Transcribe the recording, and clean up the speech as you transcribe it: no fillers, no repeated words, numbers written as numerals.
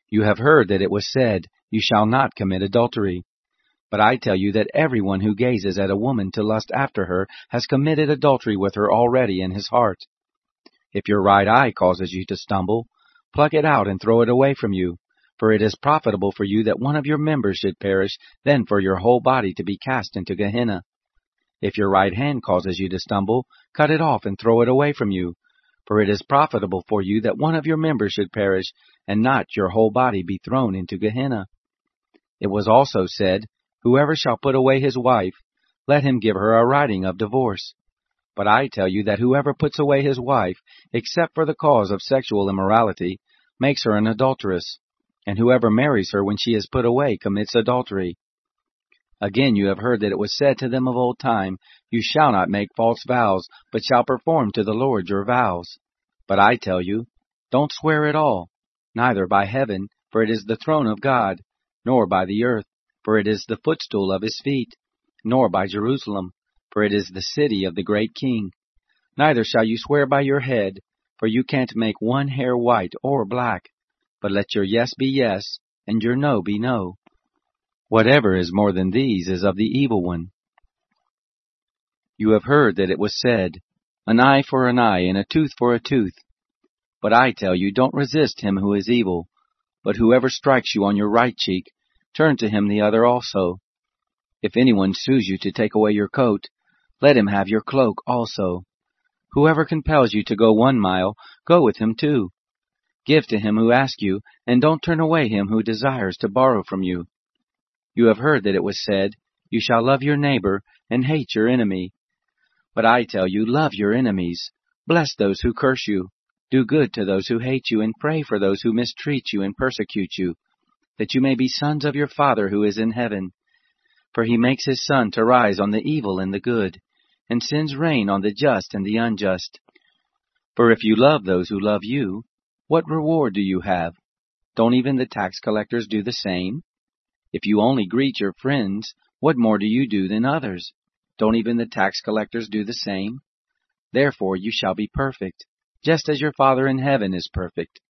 You have heard that it was said, You shall not commit adultery. But I tell you that everyone who gazes at a woman to lust after her has committed adultery with her already in his heart. If your right eye causes you to stumble, pluck it out and throw it away from you. For it is profitable for you that one of your members should perish, than for your whole body to be cast into Gehenna. If your right hand causes you to stumble, cut it off and throw it away from you. For it is profitable for you that one of your members should perish, and not your whole body be thrown into Gehenna. It was also said, Whoever shall put away his wife, let him give her a writing of divorce. But I tell you that whoever puts away his wife, except for the cause of sexual immorality, makes her an adulteress, and whoever marries her when she is put away commits adultery. Again you have heard that it was said to them of old time, You shall not make false vows, but shall perform to the Lord your vows. But I tell you, don't swear at all, neither by heaven, for it is the throne of God, nor by the earth, for it is the footstool of his feet, nor by Jerusalem, for it is the city of the great King. Neither shall you swear by your head, for you can't make one hair white or black, but let your yes be yes, and your no be no. Whatever is more than these is of the evil one. You have heard that it was said, An eye for an eye, and a tooth for a tooth. But I tell you, don't resist him who is evil, but whoever strikes you on your right cheek, turn to him the other also. If anyone sues you to take away your coat, let him have your cloak also. Whoever compels you to go 1 mile, go with him 2. Give to him who asks you, and don't turn away him who desires to borrow from you. You have heard that it was said, You shall love your neighbor, and hate your enemy. But I tell you, love your enemies. Bless those who curse you. Do good to those who hate you, and pray for those who mistreat you and persecute you, that you may be sons of your Father who is in heaven. For he makes his sun to rise on the evil and the good, and sends rain on the just and the unjust. For if you love those who love you, what reward do you have? Don't even the tax collectors do the same? If you only greet your friends, what more do you do than others? Don't even the tax collectors do the same? Therefore you shall be perfect, just as your Father in heaven is perfect.